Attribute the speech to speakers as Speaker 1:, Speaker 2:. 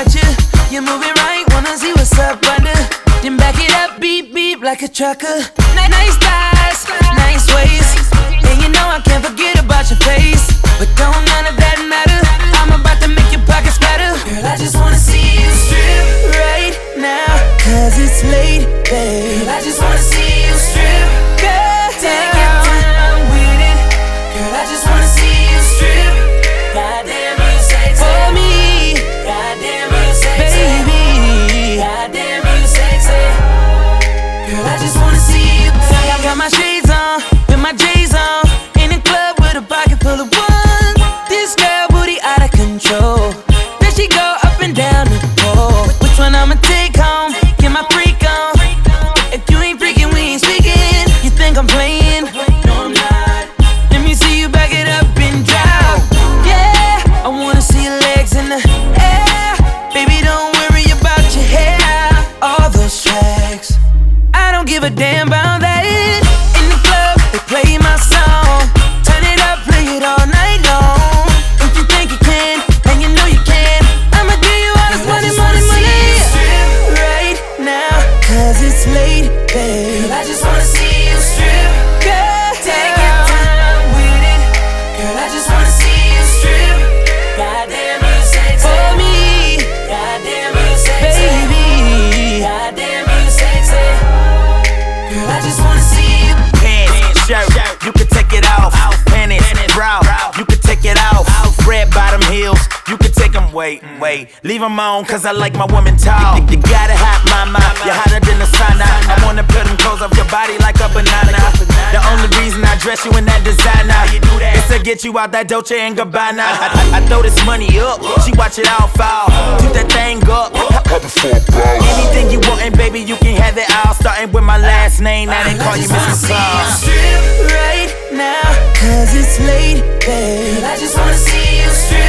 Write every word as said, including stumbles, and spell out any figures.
Speaker 1: about you. You move it right, wanna see what's up under. Then back it up, beep beep like a trucker. Nice thighs, nice waist, and you know I can't forget about your face. But don't none of that matter. I'm about to make your pockets better. Girl, I just wanna see you strip right now, cause it's late, babe. Girl, I just wanna see you strip. Girl, take your time with it. Girl, I just wanna see you strip. Goddamn, you sexy for me. Goddamn, you sexy, baby. Goddamn, you sexy. Girl, I just wanna see you. I got my shades on, with my J's on, in the club with a pocket full of ones. This girl booty out of control. Then she go up and down the pole. Which one I'ma take home? Get my freak on. If you ain't freaking, we ain't speaking. You think I'm playing? No, I'm not. Let me see you back it up and drop. Yeah, I wanna see your legs in the air. Baby, don't worry about your hair. All those tracks, I don't give a damn about that. In the club, they play my song. Turn it up, play it all night long. If you think you can, and you know you can, I'ma give you all this money, money, money right now, cause it's late, babe. Girl, I just wanna see you strip. Girl, take your time with it. Girl, I just wanna see you strip. Goddamn, you sexy for me. Goddamn, you sexy, baby. Goddamn, you sexy. Girl, I just wanna see you.
Speaker 2: Pants, shirt, you can take it off. Panties, bra, you can take it off. Red bottom heels, you can take them. Wait, wait, leave them on, cause I like my woman tall. You, you got it hot, mama, you're hotter than the sauna. I wanna put them clothes off your body like a banana. The only reason I dress you in that designer is to get you out that Dolce and Gabbana. I, I, I throw this money up, she watch it all fall. Shoot that thing up. Anything you want, and baby, you can have it all. Starting with my last name, now they call you Mister Claus.
Speaker 1: Strip right now, cause it's late, babe. I just wanna see you strip.